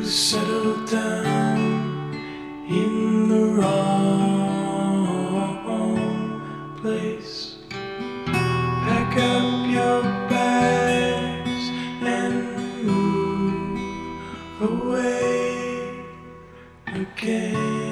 settle down in the wrong place. Pack up your bags and move away again.